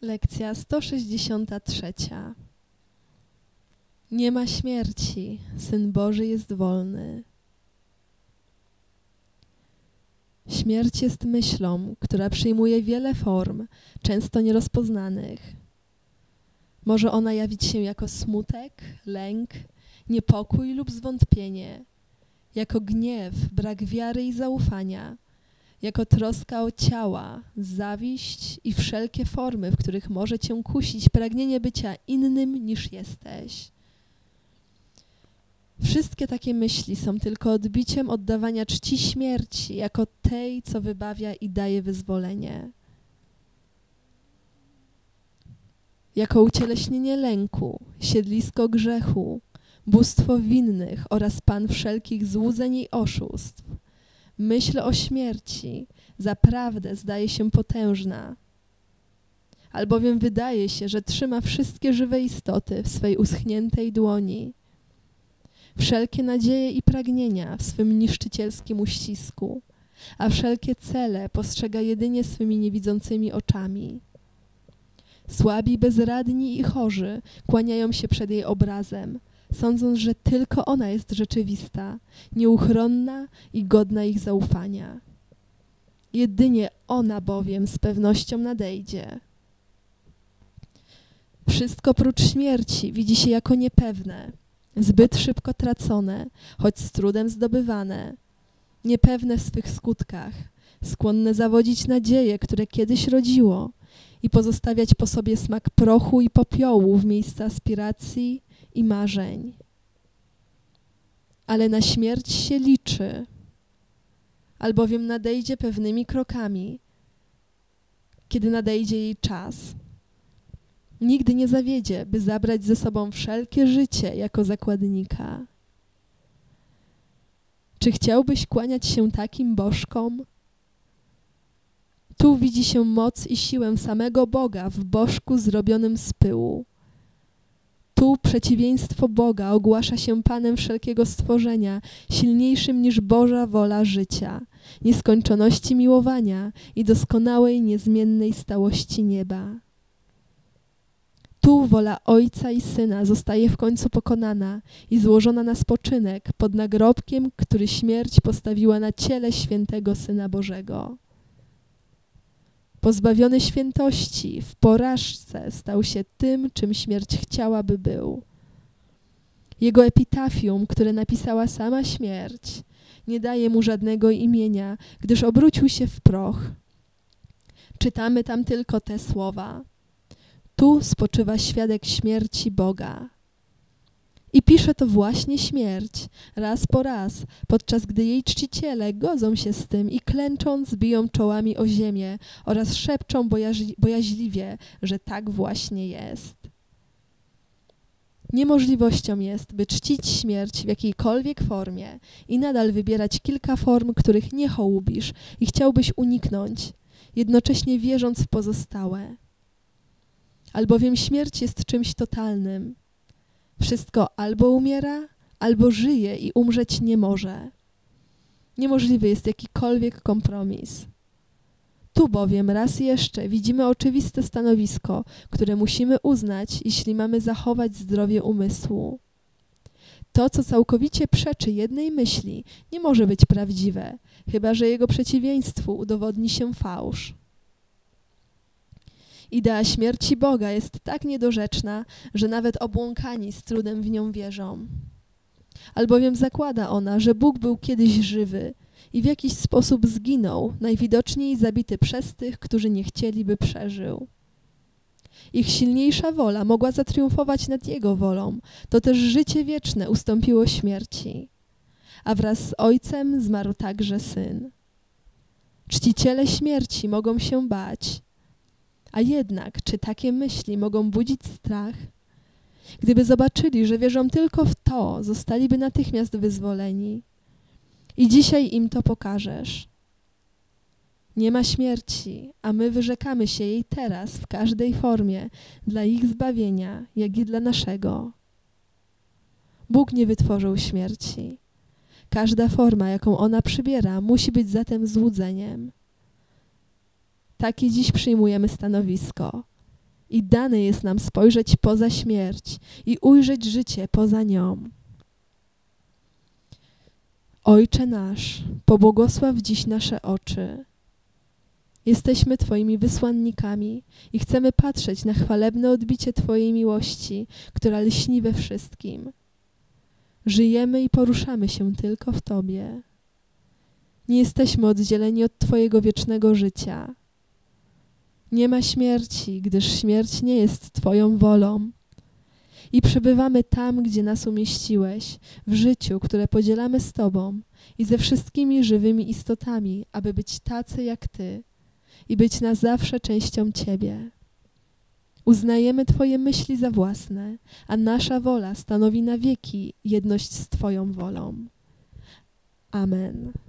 Lekcja 163. Nie ma śmierci, Syn Boży jest wolny. Śmierć jest myślą, która przyjmuje wiele form, często nierozpoznanych. Może ona jawić się jako smutek, lęk, niepokój lub zwątpienie, jako gniew, brak wiary i zaufania, jako troska o ciała, zawiść i wszelkie formy, w których może cię kusić pragnienie bycia innym niż jesteś. Wszystkie takie myśli są tylko odbiciem oddawania czci śmierci jako tej, co wybawia i daje wyzwolenie. Jako ucieleśnienie lęku, siedlisko grzechu, bóstwo winnych oraz pan wszelkich złudzeń i oszustw. Myśl o śmierci zaprawdę zdaje się potężna, albowiem wydaje się, że trzyma wszystkie żywe istoty w swej uschniętej dłoni, wszelkie nadzieje i pragnienia w swym niszczycielskim uścisku, a wszelkie cele postrzega jedynie swymi niewidzącymi oczami. Słabi, bezradni i chorzy kłaniają się przed jej obrazem, sądząc, że tylko ona jest rzeczywista, nieuchronna i godna ich zaufania. Jedynie ona bowiem z pewnością nadejdzie. Wszystko prócz śmierci widzi się jako niepewne, zbyt szybko tracone, choć z trudem zdobywane, niepewne w swych skutkach, skłonne zawodzić nadzieje, które kiedyś rodziło i pozostawiać po sobie smak prochu i popiołu w miejscu aspiracji i marzeń. Ale na śmierć się liczy, albowiem nadejdzie pewnymi krokami, kiedy nadejdzie jej czas. Nigdy nie zawiedzie, by zabrać ze sobą wszelkie życie jako zakładnika. Czy chciałbyś kłaniać się takim bożkom? Tu widzi się moc i siłę samego Boga w bożku zrobionym z pyłu. Tu przeciwieństwo Boga ogłasza się Panem wszelkiego stworzenia, silniejszym niż Boża wola życia, nieskończoności miłowania i doskonałej, niezmiennej stałości nieba. Tu wola Ojca i Syna zostaje w końcu pokonana i złożona na spoczynek pod nagrobkiem, który śmierć postawiła na ciele świętego Syna Bożego. Pozbawiony świętości, w porażce stał się tym, czym śmierć chciałaby był. Jego epitafium, które napisała sama śmierć, nie daje mu żadnego imienia, gdyż obrócił się w proch. Czytamy tam tylko te słowa. Tu spoczywa świadek śmierci Boga. I pisze to właśnie śmierć, raz po raz, podczas gdy jej czciciele godzą się z tym i klęcząc biją czołami o ziemię oraz szepczą bojaźliwie, że tak właśnie jest. Niemożliwością jest, by czcić śmierć w jakiejkolwiek formie i nadal wybierać kilka form, których nie hołubisz i chciałbyś uniknąć, jednocześnie wierząc w pozostałe. Albowiem śmierć jest czymś totalnym. Wszystko albo umiera, albo żyje i umrzeć nie może. Niemożliwy jest jakikolwiek kompromis. Tu bowiem raz jeszcze widzimy oczywiste stanowisko, które musimy uznać, jeśli mamy zachować zdrowie umysłu. To, co całkowicie przeczy jednej myśli, nie może być prawdziwe, chyba że jego przeciwieństwu udowodni się fałsz. Idea śmierci Boga jest tak niedorzeczna, że nawet obłąkani z trudem w nią wierzą. Albowiem zakłada ona, że Bóg był kiedyś żywy i w jakiś sposób zginął, najwidoczniej zabity przez tych, którzy nie chcieli, by przeżył. Ich silniejsza wola mogła zatriumfować nad Jego wolą, to też życie wieczne ustąpiło śmierci. A wraz z Ojcem zmarł także Syn. Czciciele śmierci mogą się bać, a jednak, czy takie myśli mogą budzić strach? Gdyby zobaczyli, że wierzą tylko w to, zostaliby natychmiast wyzwoleni. I dzisiaj im to pokażesz. Nie ma śmierci, a my wyrzekamy się jej teraz w każdej formie, dla ich zbawienia, jak i dla naszego. Bóg nie wytworzył śmierci. Każda forma, jaką ona przybiera, musi być zatem złudzeniem. Takie dziś przyjmujemy stanowisko. i dane jest nam spojrzeć poza śmierć i ujrzeć życie poza nią. Ojcze nasz, pobłogosław dziś nasze oczy. Jesteśmy Twoimi wysłannikami i chcemy patrzeć na chwalebne odbicie Twojej miłości, która lśni we wszystkim. Żyjemy i poruszamy się tylko w Tobie. Nie jesteśmy oddzieleni od Twojego wiecznego życia. Nie ma śmierci, gdyż śmierć nie jest Twoją wolą. I przebywamy tam, gdzie nas umieściłeś, w życiu, które podzielamy z Tobą i ze wszystkimi żywymi istotami, aby być tacy jak Ty i być na zawsze częścią Ciebie. Uznajemy Twoje myśli za własne, a nasza wola stanowi na wieki jedność z Twoją wolą. Amen.